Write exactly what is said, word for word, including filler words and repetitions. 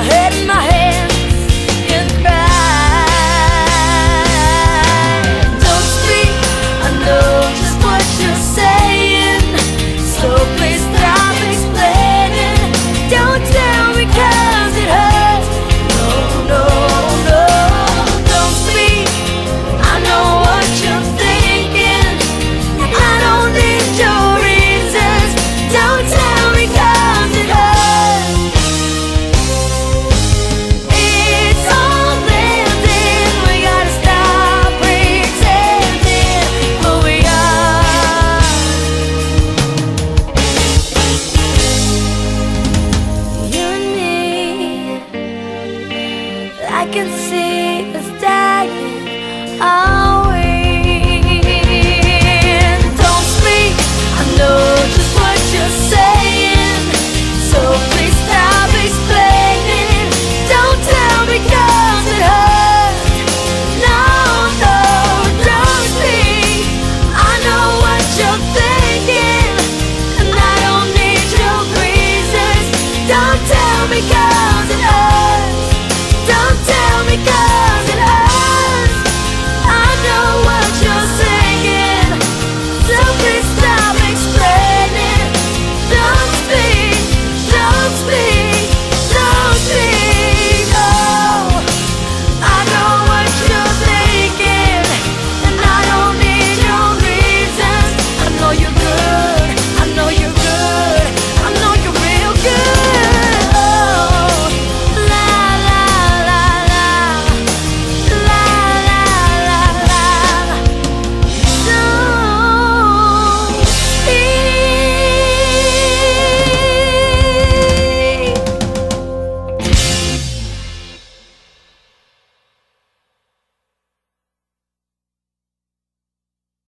head in my hands and cry. Don't speak, I know just what you're saying, so please stop explaining. Don't tell me 'cause it hurts. No, no, no. Don't speak, I know what you're thinking. I don't need your reasons. Don't tell me 'cause it hurts. It's all lived in. We gotta stop pretending who we are. You and me, I can see us dying. Oh.